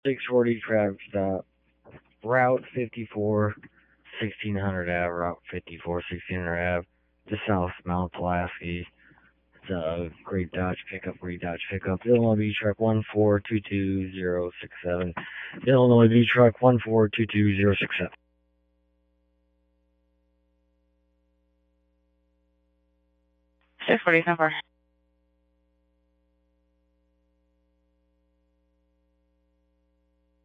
640 traffic stop. Route 54, 1600 Ave, Route 54, 1600 Ave, just south of Mount Pulaski. It's a great Dodge pickup, Illinois B truck 1422067. Illinois B truck 1422067. 640 number.